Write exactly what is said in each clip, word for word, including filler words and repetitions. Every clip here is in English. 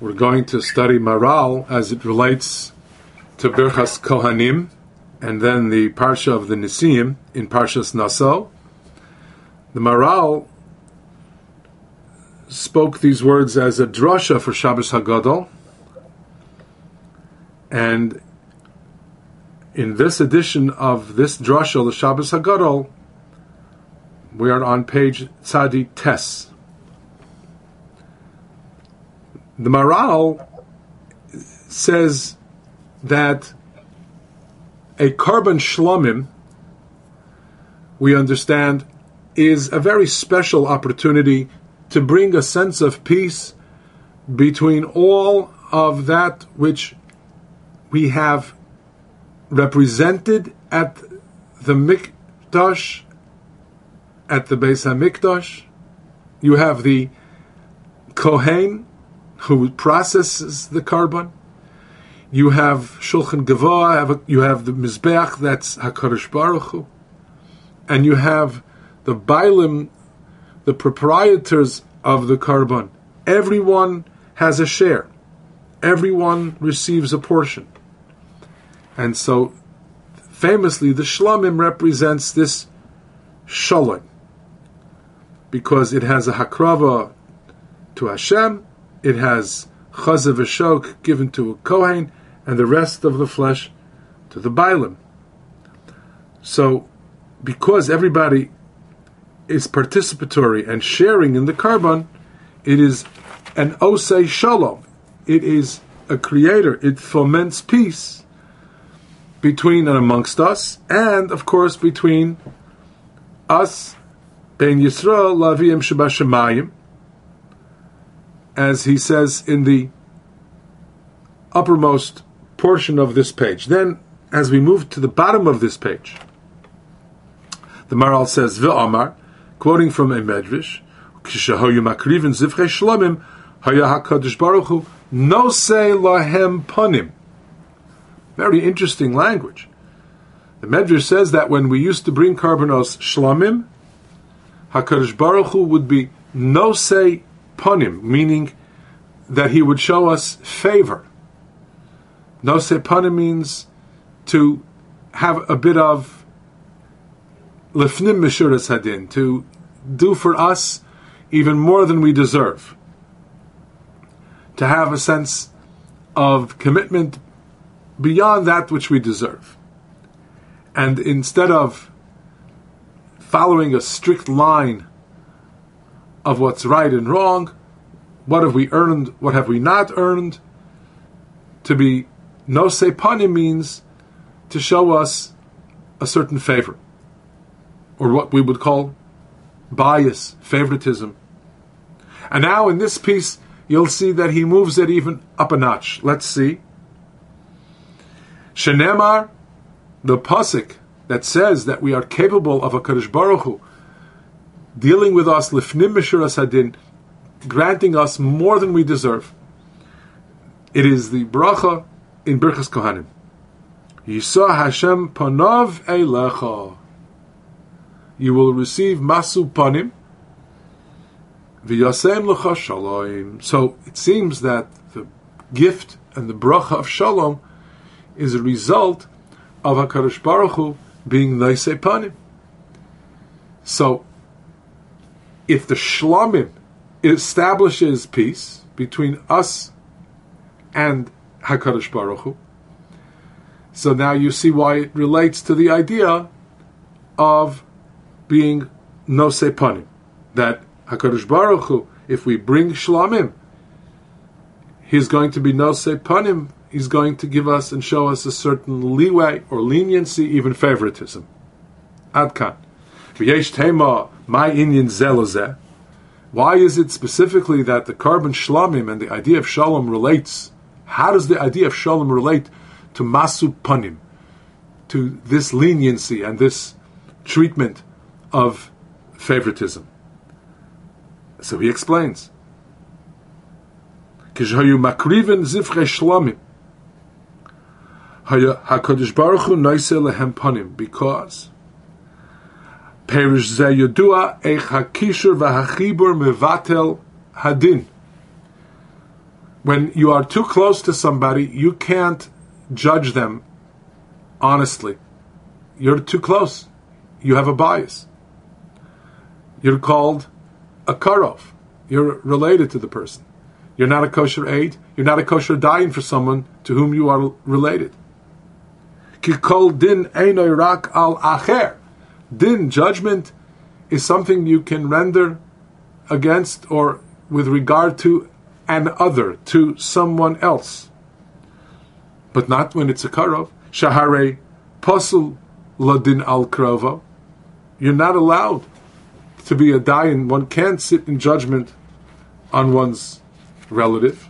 We're going to study Maral as it relates to Birchas Kohanim, and then the Parsha of the Nesiim in Parshas Naso. The Maral spoke these words as a drasha for Shabbos Hagadol, and in this edition of this drasha, the Shabbos Hagadol, we are on page Tzadi Tes. The Maral says that a Karban Shlomim, we understand, is a very special opportunity to bring a sense of peace between all of that which we have represented at the Mikdash, at the Beis HaMikdash. You have the Kohen, who processes the Karban. You have Shulchan Gavoah, you have the Mizbeach, that's HaKadosh Baruch Hu. And you have the Bailim, the proprietors of the Karban. Everyone has a share. Everyone receives a portion. And so, famously, the Shlomim represents this Shalom, because it has a Hakrava to Hashem, it has Chazav V'Shok given to a Kohen, and the rest of the flesh to the Bailim. So, because everybody is participatory and sharing in the Karban, it is an Osei Shalom. It is a creator. It foments peace between and amongst us, and of course between us, Ben Yisrael, Laviyim Shabashamayim, as he says in the uppermost portion of this page. Then, as we move to the bottom of this page, the Maral says, V'Amar, quoting from a Medrash, Kishahoyu Makrivin Zivchei Shlomim, Haya HaKadosh Baruch Hu, Nosei Lahem Panim. Very interesting language. The Medrash says that when we used to bring Karbanos Shlomim, HaKadosh Baruch Hu would be Nosei Panim, meaning that he would show us favor. Nosei Panim means to have a bit of Lefnim Meshuras Hadin, to do for us even more than we deserve. To have a sense of commitment beyond that which we deserve. And instead of following a strict line of what's right and wrong, what have we earned, what have we not earned, to be Nosei Panim means to show us a certain favor, or what we would call bias, favoritism. And now in this piece, you'll see that he moves it even up a notch. Let's see. Shenemar, the pasuk that says that we are capable of a Kadosh Baruch Hu dealing with us lifnim meshuras hadin, granting us more than we deserve. It is the bracha in Birchas Kohanim. Yisa Hashem panav eilecha. You will receive masu panim v'yasem lecha shalom. So it seems that the gift and the bracha of shalom is a result of HaKadosh Baruch Hu being Nosei Panim. So, if the Shlomim establishes peace between us and HaKadosh Baruch Hu, so now you see why it relates to the idea of being Nosei Panim. That HaKadosh Baruch Hu, if we bring Shlomim, he's going to be Nosei Panim. He's going to give us and show us a certain leeway or leniency, even favoritism. Adkan. V'yesh tema my inyan zelozeh. Why is it specifically that the Karban Shlomim and the idea of Shalom relates? How does the idea of Shalom relate to Masu Panim, to this leniency and this treatment of favoritism? So he explains. Kishayu makriven zivchei Shlomim. HaKadosh Baruch Hu Nosei Lahem Panim, because Perish Ze Yodua Eich HaKishur VaHachibur Mevatel Hadin. When you are too close to somebody, you can't judge them honestly. You're too close. You have a bias. You're called a karov. You're related to the person. You're not a kosher aid. You're not a kosher dayan for someone to whom you are related. Ki kol din einoy rak al acher. Din, judgment, is something you can render against or with regard to an other, to someone else. But not when it's a karov. Shahare pasul ladin al krova. You're not allowed to be a dayan. One can't sit in judgment on one's relative.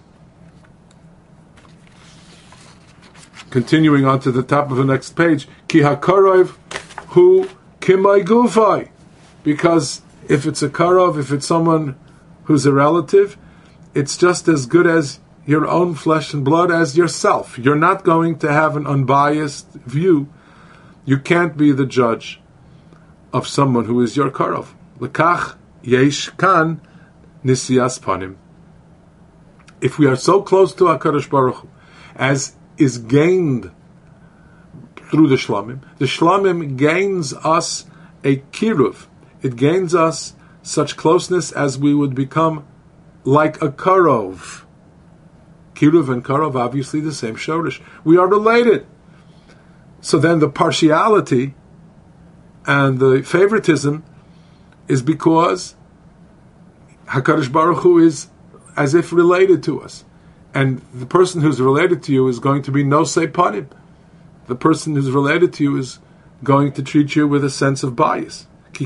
Continuing on to the top of the next page, ki hakarov hu kimai gufai. Because if it's a karov, if it's someone who's a relative, it's just as good as your own flesh and blood as yourself. You're not going to have an unbiased view. You can't be the judge of someone who is your karov. Lekach yesh kan nisias panim. If we are so close to HaKadosh Baruch Hu, as is gained through the shlamim, the shlamim gains us a kiruv. It gains us such closeness as we would become like a karov. Kiruv and karov, obviously the same shorish. We are related. So then the partiality and the favoritism is because HaKadosh Baruch Hu is as if related to us. And the person who's related to you is going to be nosei panim. The person who's related to you is going to treat you with a sense of bias.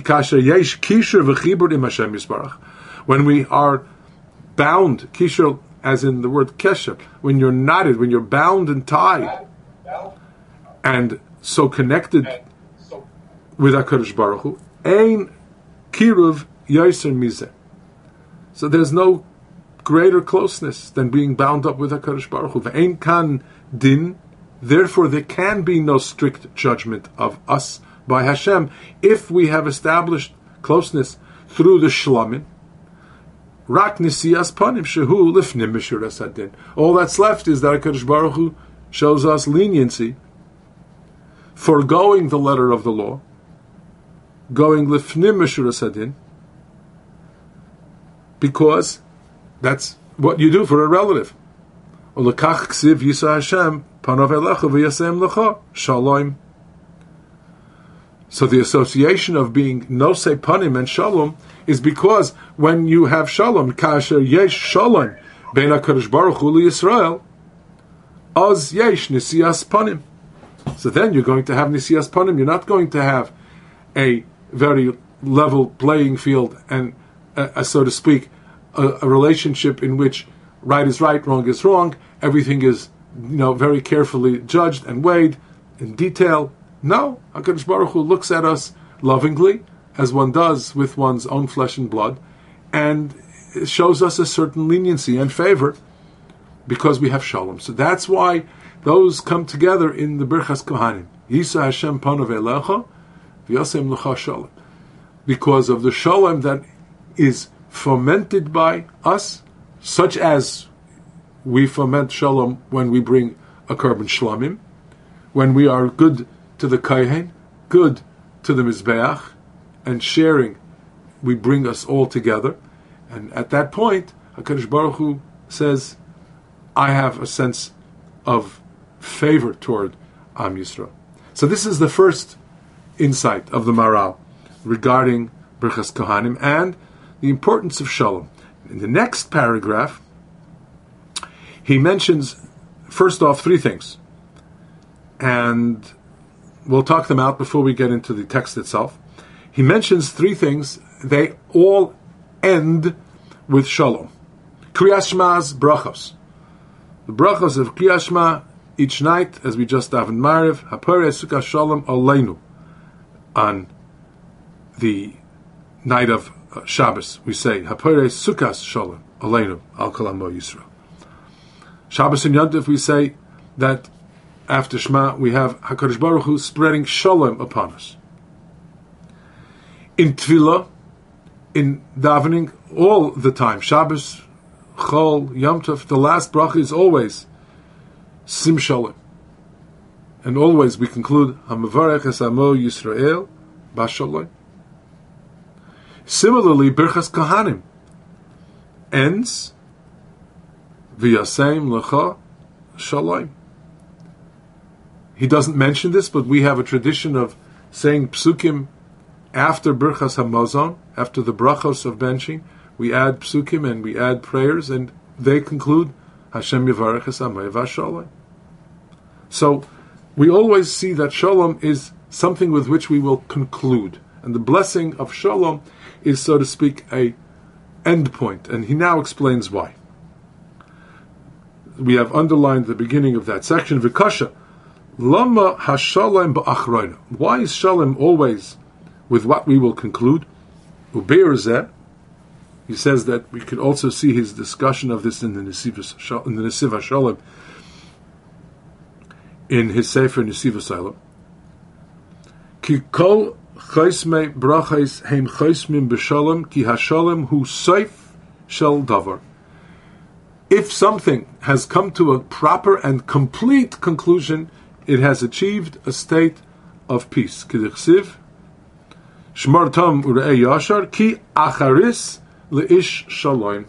When we are bound, kishur as in the word kesher, when you're knotted, when you're bound and tied, and so connected with HaKadosh Baruch Hu, ein kiruv yoser mizeh. So there's no greater closeness than being bound up with HaKadosh Baruch Hu. Ve'ein kan din, therefore there can be no strict judgment of us by Hashem if we have established closeness through the shlamim. Rak nisias panim shehu lifnim mishuras hadin. All that's left is that HaKadosh Baruch Hu shows us leniency, foregoing the letter of the law, going lifnim mishuras hadin, because that's what you do for a relative. Ulekach ksiv yisa Hashem panav elecha v'yasem lecha shalom. So the association of being nosei panim and shalom is because when you have shalom, kasher yesh shalom ben HaKadosh Baruch Hu liYisrael, az yesh nisias panim. So then you're going to have nisias panim. You're not going to have a very level playing field and, uh, uh, so to speak, a, a relationship in which right is right, wrong is wrong. Everything is, you know, very carefully judged and weighed in detail. No, HaKadosh Baruch Hu looks at us lovingly, as one does with one's own flesh and blood, and shows us a certain leniency and favor because we have shalom. So that's why those come together in the Birchas Kohanim. Yisa Hashem panav elecha v'yasem lecha shalom. Because of the shalom that is fomented by us, such as we foment shalom when we bring a korban shlamim, when we are good to the Kohen, good to the Mizbeach, and sharing, we bring us all together. And at that point, HaKadosh Baruch Hu says, I have a sense of favor toward Am Yisrael. So this is the first insight of the Maral regarding Birchas Kohanim and the importance of Shalom. In the next paragraph, he mentions, first off, three things. And we'll talk them out before we get into the text itself. He mentions three things. They all end with Shalom. Kriyas Shma's brachos. The brachos of Kriyas Shma each night, as we just davened Mariv, Haporei Sukkah Shalom Aleinu. On the night of uh, Shabbos, we say Haporei Sukkah Shalom Aleinu Al Kol Amo Yisrael. Shabbos and Yom Tov, we say that after Shema, we have HaKadosh Baruch Hu spreading Shalom upon us. In Tefillah, in davening, all the time, Shabbos, Chol, Yom Tov, the last bracha is always Sim Shalom. And always we conclude Hamavarech es Amo Yisrael Bashalom. Similarly, Birchas Kohanim ends V'yasem Lecha Shalom. He doesn't mention this, but we have a tradition of saying psukim after Birchas Hamazon, after the brachos of benching. We add psukim and we add prayers, and they conclude Hashem Yivarech es Amay Vashalom. So we always see that Shalom is something with which we will conclude, and the blessing of Shalom is, so to speak, a end point, and he now explains why. We have underlined the beginning of that section. Vikasha Lama Hashalom ba'achroina. Why is Shalom always with what we will conclude? Ubeir, he says that we could also see his discussion of this in the Nesiv in the Nesiv HaShalom, in his Sefer Nesiv HaShalom. Ki kol chaismei brachais heim chaismim b'shalom ki hashalom hu seif shel davar. If something has come to a proper and complete conclusion, it has achieved a state of peace. K'dichsiv shmar tam u're'ei yashar ki acharis le'ish shalom.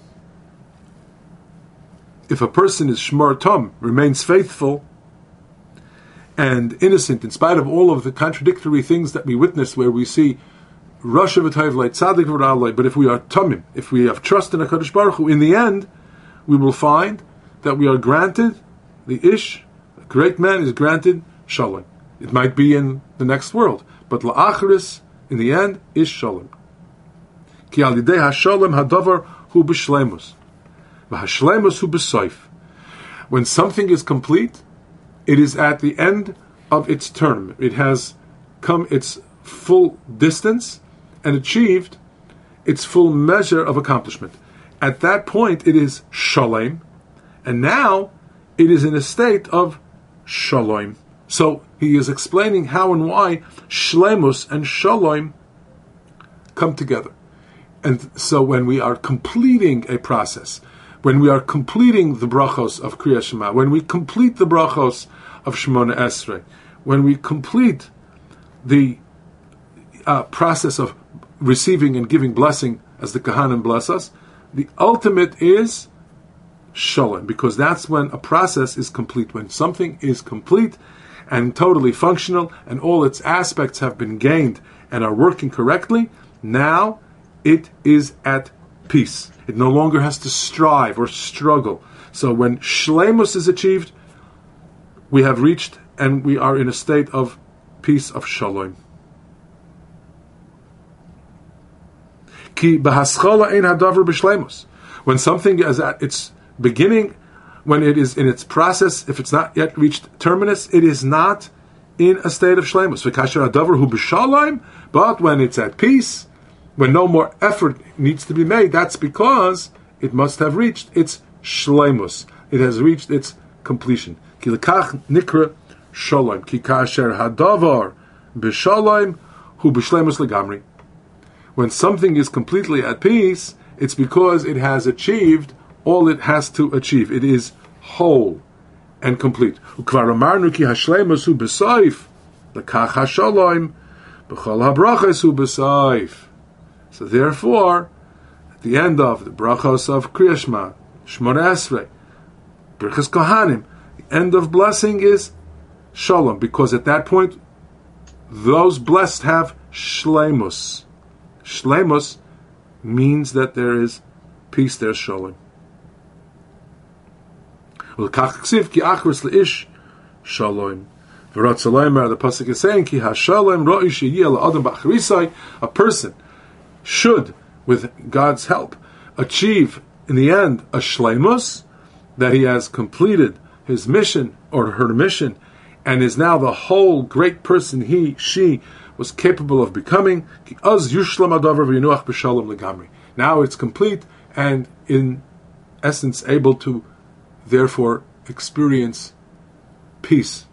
If a person is shmar tam, remains faithful and innocent, in spite of all of the contradictory things that we witness, where we see Rasha v'tayv tzaddik v'ra'alei, but if we are tamim, if we have trust in HaKadosh Baruch Hu, in the end, we will find that we are granted the ish. A great man is granted shalom. It might be in the next world, but la'acharis, in the end, is shalom. Ki al yidei hashalom hadavar hu b'shleimus, v'hashleimus hu b'soif. When something is complete, it is at the end of its term. It has come its full distance and achieved its full measure of accomplishment. At that point, it is shalom, and now it is in a state of shalom. So he is explaining how and why shlemus and shalom come together. And so when we are completing a process, when we are completing the brachos of Kriyas Shema, when we complete the brachos of Shemona Esrei, when we complete the uh, process of receiving and giving blessing as the Kohanim bless us, the ultimate is Shalom, because that's when a process is complete, when something is complete and totally functional and all its aspects have been gained and are working correctly. Now it is at peace. It no longer has to strive or struggle. So when Shleimus is achieved, we have reached and we are in a state of peace, of Shalom. Ki b'haschala ein hadavar b'shleimus. When something is at its beginning, when it is in its process, if it's not yet reached terminus, it is not in a state of shleimus. V'kasher hadavar hu b'shalom. But when it's at peace, when no more effort needs to be made, that's because it must have reached its shleimus. It has reached its completion. Ki lekach nikra shalom. Ki kasher hadavar b'shalom hu b'shleimus legamri. When something is completely at peace, it's because it has achieved all it has to achieve. It is whole and complete. Ukvar amarnu ki hashleimus hu b'soif, lekach hashalom b'chol habrachos hu b'soif. So therefore, at the end of the brachos of Kriyas Shema, Shemona Esrei, Birchas Kohanim, the end of blessing is shalom, because at that point, those blessed have shleimus. Shleimus means that there is peace, there's shalom. The pasuk is saying, Ki hashalom ro'i sheyeh la'adam b'achrisai. A person should, with God's help, achieve in the end a shleimus, that he has completed his mission or her mission, and is now the whole great person he, she was capable of becoming. Now it's complete and in essence able to therefore experience peace.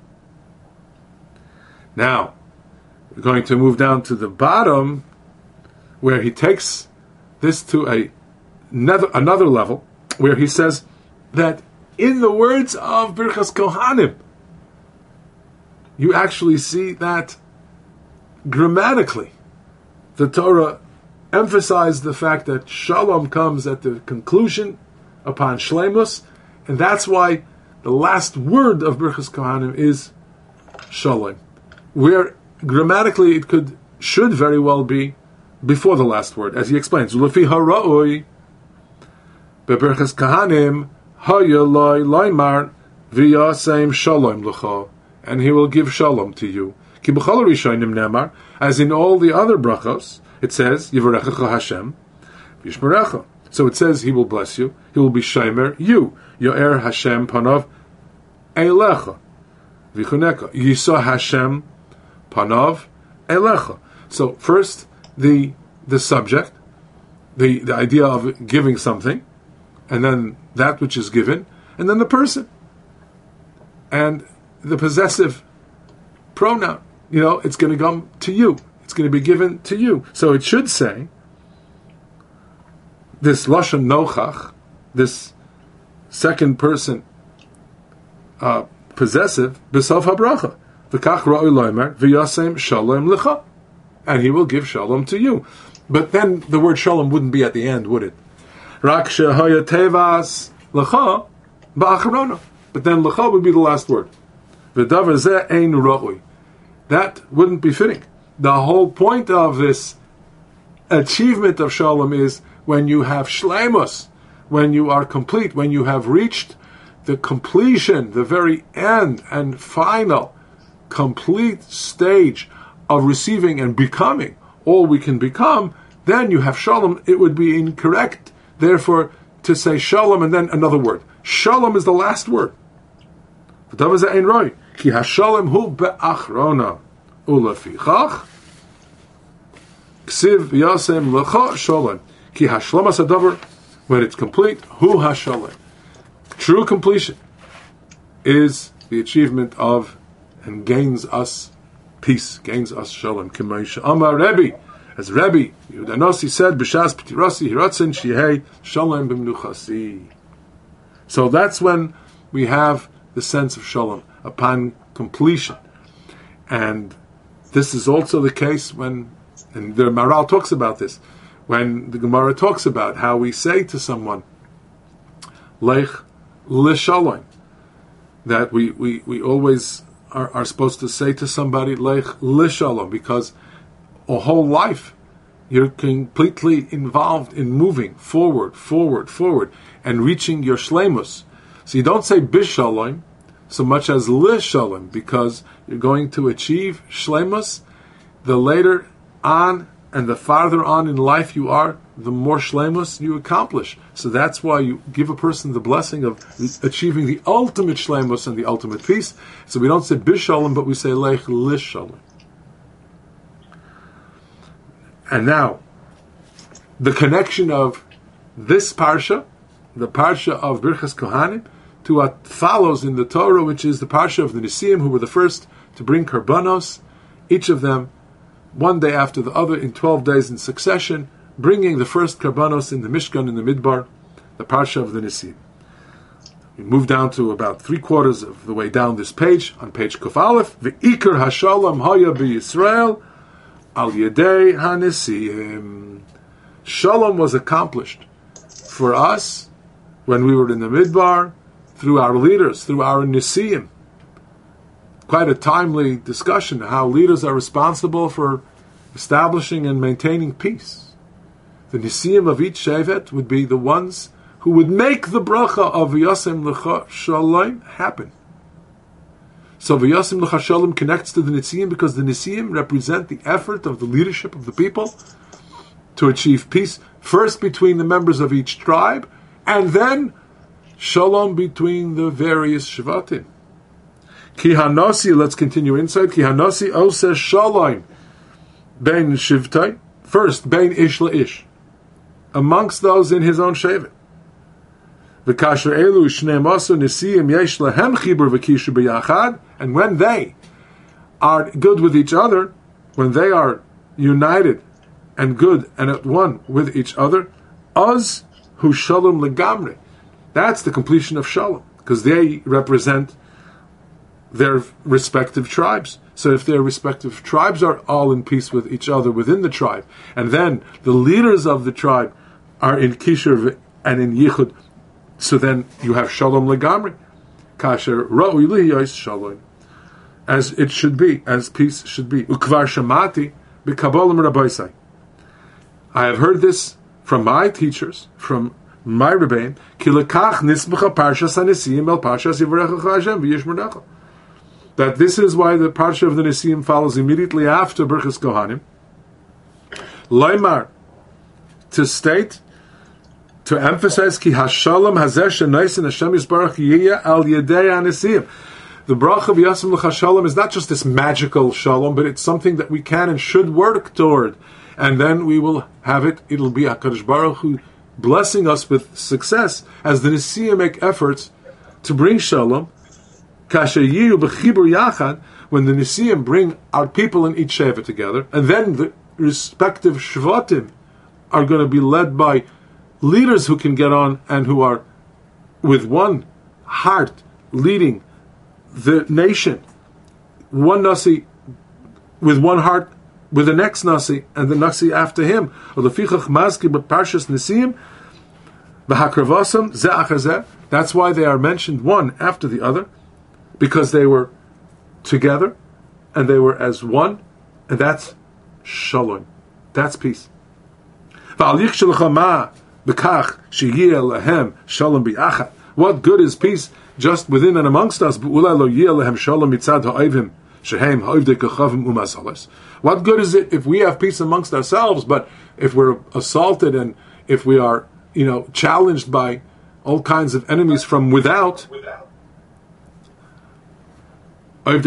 Now we're going to move down to the bottom, where he takes this to a another, another level, where he says that in the words of Birchas Kohanim, you actually see that grammatically the Torah emphasized the fact that Shalom comes at the conclusion upon Shleimus, and that's why the last word of Birchas Kohanim is Shalom, where grammatically it could should very well be before the last word, as he explains. Ulefi hara'oi beBirchas Kohanim hayaloi loymar v'yasem Shalom l'cha, and he will give Shalom to you. Ki b'chol rishonim nemar, as in all the other brachos, it says Yivarechecha Hashem Yishmerecha. So it says he will bless you. He will be Shomer you. Yo'er Hashem panav Eilecha V'chuneka. Yisa Hashem panav Eilecha. So first the the subject, the, the idea of giving something, and then that which is given, and then the person. And the possessive pronoun, you know, it's going to come to you. It's going to be given to you. So it should say, this Lashon Nochach, this second person uh, possessive, B'sof HaBracha, V'kach ra'oi loymer, V'yasem Shalom L'cha, and he will give Shalom to you. But then the word Shalom wouldn't be at the end, would it? Rak shehoya tevas L'cha ba'acharona. But then L'cha would be the last word. V'davar zeh ein ra'oi. That wouldn't be fitting. The whole point of this achievement of Shalom is when you have Shleimus, when you are complete, when you have reached the completion, the very end and final complete stage of receiving and becoming all we can become, then you have Shalom. It would be incorrect, therefore, to say Shalom and then another word. Shalom is the last word. Ki hashalom hu be'achrona ulefichach ksiv yasem lecha shalom. Ki hashlomas hadavar, when it's complete, hu hashalom. True completion is the achievement of and gains us peace, gains us shalom. K'moshe Amar Rebbe, as Rebbe Yehuda Nossi said, b'shas p'tirasi hiratzin shehei shalom b'mnuchasi. So that's when we have the sense of shalom upon completion, and this is also the case when, and the Maral talks about this, when the Gemara talks about how we say to someone, Lech l'shalom, that we, we, we always are, are supposed to say to somebody, Lech l'shalom, because a whole life you're completely involved in moving forward, forward, forward, and reaching your shleimus. So you don't say bishalom so much as lishalom, because you're going to achieve shleimus. The later on and the farther on in life you are, the more shleimus you accomplish. So that's why you give a person the blessing of achieving the ultimate shleimus and the ultimate peace. So we don't say bishalom, but we say lech lishalom. And now, the connection of this parsha, the parsha of Birchas Kohanim, to what follows in the Torah, which is the parsha of the Nesiim, who were the first to bring karbanos, each of them one day after the other in twelve days in succession, bringing the first karbanos in the Mishkan in the Midbar, the parsha of the Nesiim. We move down to about three quarters of the way down this page, on page Kuf Aleph, V'ikar hashalom haya b'Yisrael al yedei ha-Nesiim. Shalom was accomplished for us when we were in the Midbar, through our leaders, through our Nesiim. Quite a timely discussion, how leaders are responsible for establishing and maintaining peace. The Nesiim of each Shevet would be the ones who would make the bracha of V'yasem L'cha Shalom happen. So V'yasem L'cha Shalom connects to the Nesiim because the Nesiim represent the effort of the leadership of the people to achieve peace, first between the members of each tribe, and then Shalom between the various Shvatim. Ki Hanasi, let's continue inside. Ki Hanasi Ose Shalom Bein Shivtai. First, Bein Ish LaIsh, amongst those in his own Shevet. V'kasher Elu Shnei Masu Nesiim Yesh Lahem Chibur V'kishu B'yachad. And when they are good with each other, when they are united and good and at one with each other, Az Hu Shalom Legamri. That's the completion of Shalom, because they represent their respective tribes. So if their respective tribes are all in peace with each other within the tribe, and then the leaders of the tribe are in Kishur and in Yichud, so then you have Shalom Legamri. Kasher Ra'ui Liyos Shalom. As it should be, as peace should be. Ukvar Shamati B'Kabbalim Rabbaisai. I have heard this from my teachers, from my Rebbein, Ki lekach nisbacha Parshas HaNesiim el Parshas Yivarecha Hashem v'Yishmerecha. That this is why the Parsha of the Nesiim follows immediately after Birchas Kohanim. Leimar, to state, to emphasize, Ki hashalom hazeh shenaisen Hashem Yisbarach yiyeh al yedei HaNesiim. The bracha of Yasem L'cha Shalom is not just this magical shalom, but it's something that we can and should work toward. And then we will have it, it'll be HaKadosh Baruch Hu blessing us with success as the Nesiim make efforts to bring shalom. Kasher yiyu b'chibur yachad, when the Nesiim bring our people in each Sheva together, and then the respective Shvatim are going to be led by leaders who can get on and who are with one heart leading the nation, one Nasi with one heart with the next Nasi and the Nasi after him. That's why they are mentioned one after the other, because they were together and they were as one, and that's Shalom. That's peace. What good is peace just within and amongst us? What good is it if we have peace amongst ourselves, but if we're assaulted and if we are, you know, challenged by all kinds of enemies from without? Other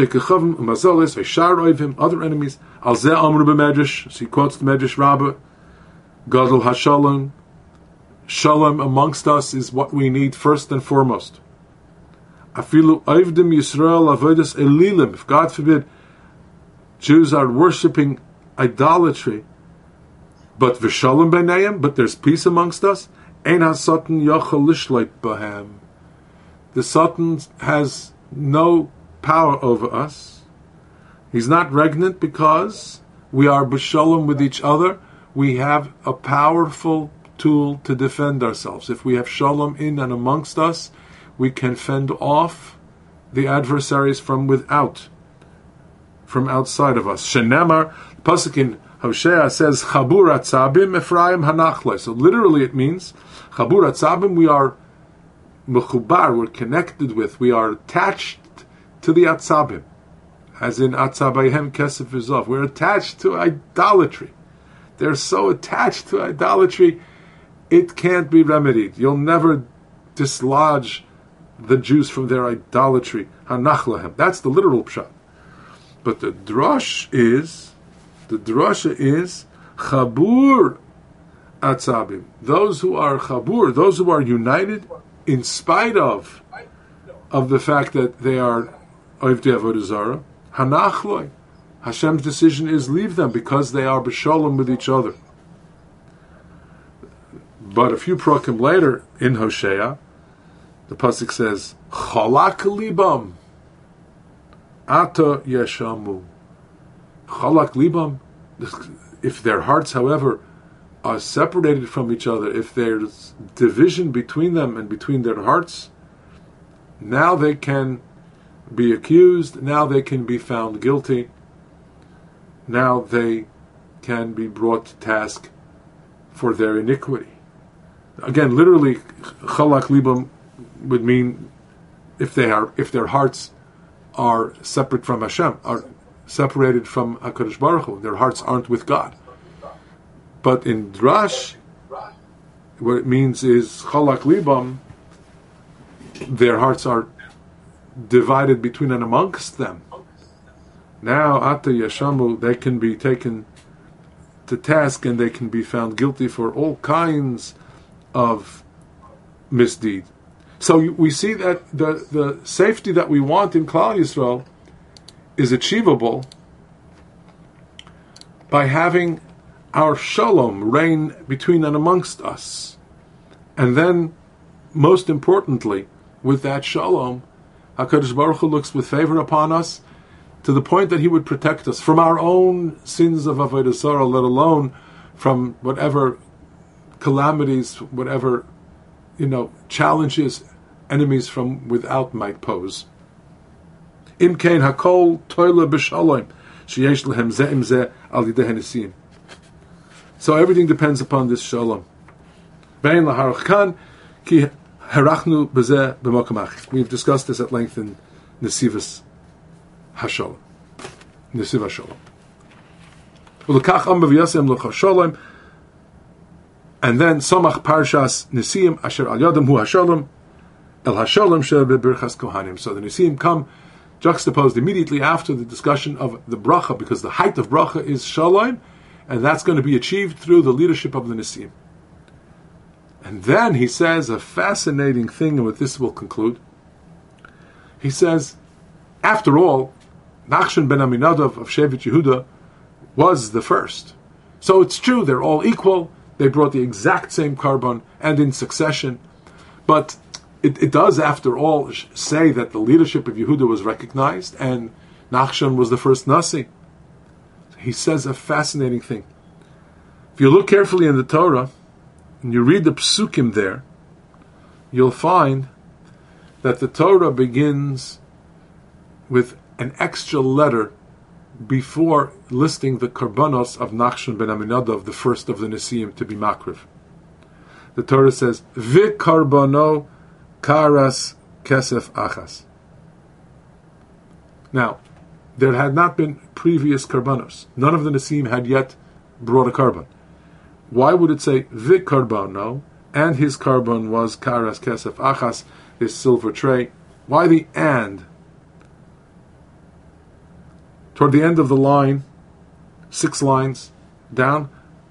enemies. So he quotes the Medrash Rabbah, Gadol HaShalom, Shalom amongst us is what we need first and foremost. Afilu Oivdim Yisrael Avodas Elilim. If God forbid Jews are worshipping idolatry, but v'shalom b'neiim, but there's peace amongst us, ein ha-satan yochel lishleit b'hem. The Satan has no power over us. He's not regnant because we are b'shalom with each other. We have a powerful tool to defend ourselves. If we have shalom in and amongst us, we can fend off the adversaries from without, from outside of us. Shenemar, the pasuk in Hosea says, Chabur atzabim Ephraim hanachle. So literally it means, Chabur atzabim, we are mechubar, we're connected with, we are attached to the atzabim. As in atzabayhem kesef v'zov. We're attached to idolatry. They're so attached to idolatry, it can't be remedied. You'll never dislodge the Jews from their idolatry. Hanachlahem. That's the literal pshat. But the drush is, the drasha is chabur atzabim. Those who are chabur, those who are united in spite of of the fact that they are oivdei avodah zarah. Hanachloi. Hashem's decision is leave them because they are b'shalom with each other. But a few prakim later in Hosea, the pasuk says, Chalak libam ata yeshamu. Chalak libam. If their hearts, however, are separated from each other, if there's division between them and between their hearts, now they can be accused, now they can be found guilty, now they can be brought to task for their iniquity. Again, literally, Chalak libam would mean if they are, if their hearts are separate from Hashem, are separated from HaKadosh Baruch Hu, their hearts aren't with God. But in Drash, what it means is Chalak libam, their hearts are divided between and amongst them. Now, Ata Yashamu, they can be taken to task and they can be found guilty for all kinds of misdeed. So we see that the, the safety that we want in Klal Yisrael is achievable by having our shalom reign between and amongst us. And then most importantly, with that shalom, HaKadosh Baruch Hu looks with favor upon us to the point that He would protect us from our own sins of Avodah Zarah, let alone from whatever calamities, whatever, you know, challenges enemies from without might pose. Im kein hakol toile b'shalom sheyesh lehem ze im ze al yidei hanisim. So everything depends upon this shalom. Bein laharach kan ki harachnu b'zeh b'makom achis. We've discussed this at length in Nesivas Hashalom. Nesiv Hashalom. Ulekach am b'vyasem l'cha shalom. And then Samach Parshas Nisim Asher Al Yadam Hu Hashalom El Hashalom She B'Birchas Kohanim. So the Nisim come juxtaposed immediately after the discussion of the bracha, because the height of bracha is Shalom, and that's going to be achieved through the leadership of the Nisim. And then he says a fascinating thing, and with this we'll conclude. He says, after all, Nachshon ben Aminadav of Shevet Yehuda was the first. So it's true, they're all equal. They brought the exact same carbon and in succession. But it, it does, after all, say that the leadership of Yehuda was recognized and Nachshon was the first Nasi. He says a fascinating thing. If you look carefully in the Torah and you read the psukim there, you'll find that the Torah begins with an extra letter before listing the karbanos of Nachshon ben Aminadav, the first of the Nesiim to be makriv. The Torah says, "V'karbano karas kesef achas." Now, there had not been previous karbanos. None of the Nesiim had yet brought a karban. Why would it say "V'karbano" and his karban was karas kesef achas, this silver tray? Why the and? Toward the end of the line, six lines down,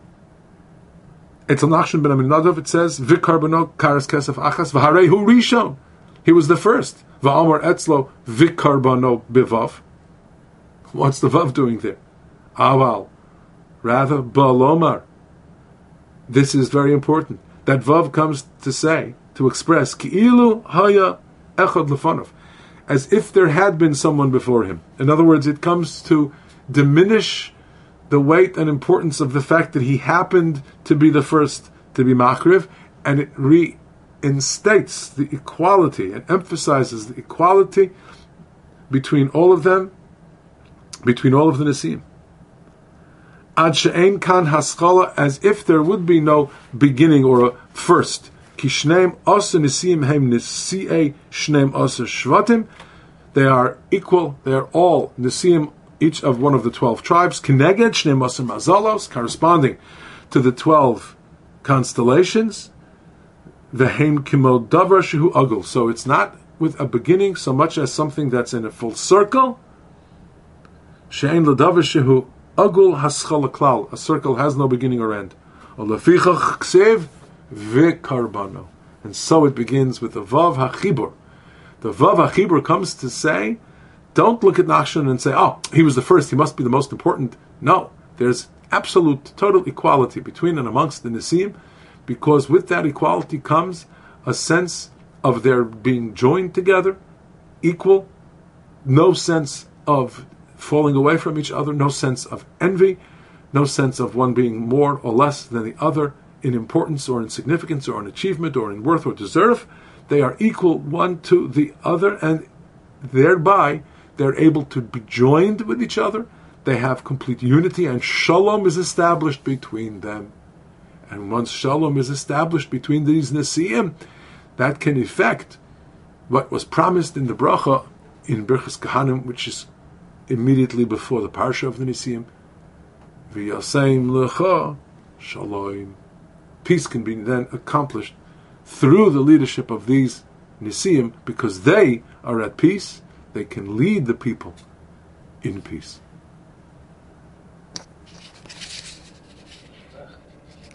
it's a Nachshon ben Aminadav, it says, V'karbano karas kesef achas, v'harehu rishon. He was the first. V'amar etzlo v'karbano bivav. What's the vav doing there? Aval. Rather, balomar. This is very important. That vav comes to say, to express, ki'ilu haya echad lefanov, as if there had been someone before him. In other words, it comes to diminish the weight and importance of the fact that he happened to be the first to be makriv, and it reinstates the equality and emphasizes the equality between all of them, between all of the Nisim. Ad she'ein kan haskala, as if there would be no beginning or a first. Kishneim asa nisim hem nisi'ei shneim asa shvatim. They are equal. They are all nisim, each of one of the twelve tribes. Kineged shneim asa mazalos, corresponding to the twelve constellations. Vehem kimo davar shehu agul. So it's not with a beginning so much as something that's in a full circle. She'ein l'davar shehu agul haschala klal. A circle has no beginning or end. Olefichach ksev V'karbano. And so it begins with the Vav HaChibur. The Vav HaChibur comes to say, don't look at Nachshon and say, oh, he was the first, he must be the most important. No, there's absolute, total equality between and amongst the Nisim, because with that equality comes a sense of their being joined together, equal, no sense of falling away from each other, no sense of envy, no sense of one being more or less than the other, in importance or in significance or in achievement or in worth or deserve. They are equal one to the other, and thereby they're able to be joined with each other. They have complete unity, and shalom is established between them. And once shalom is established between these Nesiim, that can effect what was promised in the bracha in Birchas Kohanim, which is immediately before the parsha of the Nesiim. V'yaseim lecha shalom. Peace can be then accomplished through the leadership of these Nesiim, because they are at peace. They can lead the people in peace.